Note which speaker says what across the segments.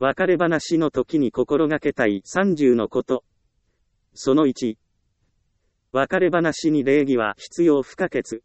Speaker 1: 別れ話の時に心がけたい30のこと。その1。別れ話に礼儀は必要不可欠。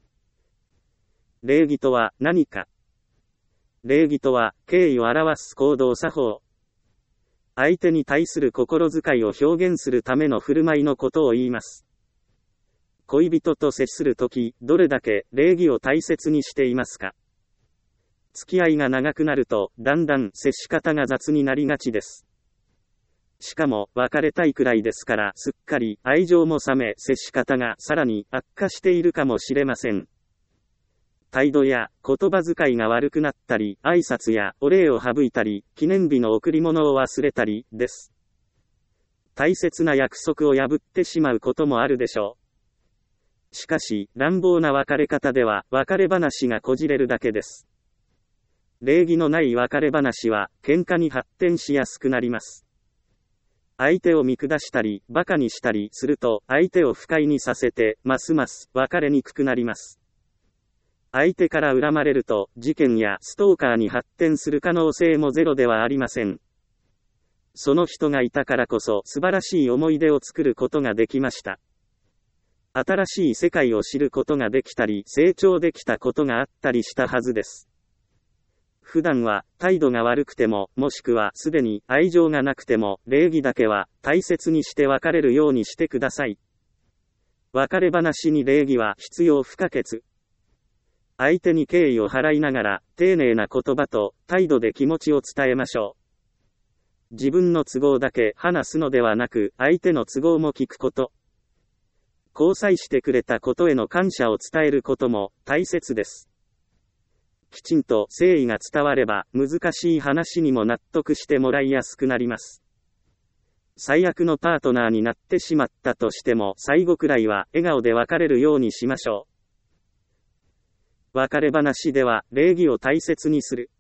Speaker 1: 礼儀とは何か。礼儀とは、敬意を表す行動作法。相手に対する心遣いを表現するための振る舞いのことを言います。恋人と接するとき、どれだけ礼儀を大切にしていますか。付き合いが長くなると、だんだん接し方が雑になりがちです。しかも、別れたいくらいですから、すっかり愛情も冷め、接し方がさらに悪化しているかもしれません。態度や言葉遣いが悪くなったり、挨拶やお礼を省いたり、記念日の贈り物を忘れたり、です。大切な約束を破ってしまうこともあるでしょう。しかし、乱暴な別れ方では、別れ話がこじれるだけです。礼儀のない別れ話は、喧嘩に発展しやすくなります。相手を見下したり、馬鹿にしたりすると、相手を不快にさせて、ますます別れにくくなります。相手から恨まれると、事件やストーカーに発展する可能性もゼロではありません。その人がいたからこそ、素晴らしい思い出を作ることができました。新しい世界を知ることができたり、成長できたことがあったりしたはずです。普段は、態度が悪くても、もしくはすでに愛情がなくても、礼儀だけは大切にして別れるようにしてください。別れ話に礼儀は必要不可欠。相手に敬意を払いながら、丁寧な言葉と態度で気持ちを伝えましょう。自分の都合だけ話すのではなく、相手の都合も聞くこと。交際してくれたことへの感謝を伝えることも大切です。きちんと誠意が伝われば、難しい話にも納得してもらいやすくなります。最悪のパートナーになってしまったとしても、最後くらいは笑顔で別れるようにしましょう。別れ話では、礼儀を大切にする。